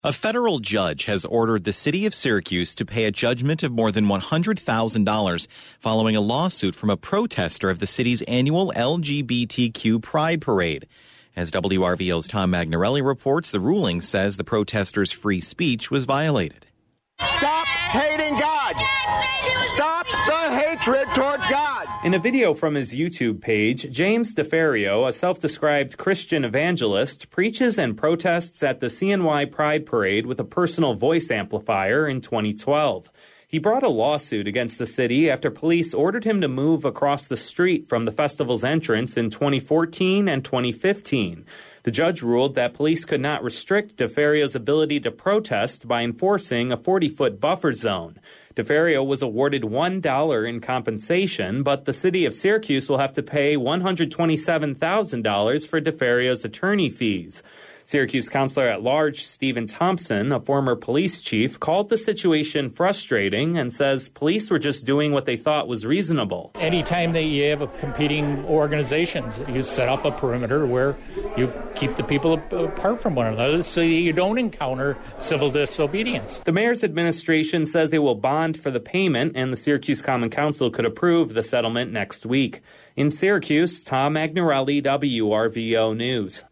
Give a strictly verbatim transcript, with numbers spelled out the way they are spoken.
A federal judge has ordered the city of Syracuse to pay a judgment of more than one hundred thousand dollars following a lawsuit from a protester of the city's annual L G B T Q Pride Parade. As W R V O's Tom Magnarelli reports, the ruling says the protesters' free speech was violated. Stop hating God! Stop the hatred towards God! In a video from his YouTube page, James DeFerrio, a self-described Christian evangelist, preaches and protests at the C N Y Pride Parade with a personal voice amplifier in twenty twelve. He brought a lawsuit against the city after police ordered him to move across the street from the festival's entrance in twenty fourteen and twenty fifteen. The judge ruled that police could not restrict DeFerrio's ability to protest by enforcing a forty-foot buffer zone. DeFerrio was awarded one dollar in compensation, but the city of Syracuse will have to pay one hundred twenty-seven thousand dollars for DeFerrio's attorney fees. Syracuse Counselor at Large Stephen Thompson, a former police chief, called the situation frustrating and says police were just doing what they thought was reasonable. Anytime that you have a competing organizations, you set up a perimeter where you keep the people apart from one another so you don't encounter civil disobedience. The mayor's administration says they will bond for the payment, and the Syracuse Common Council could approve the settlement next week. In Syracuse, Tom Magnarelli, W R V O News.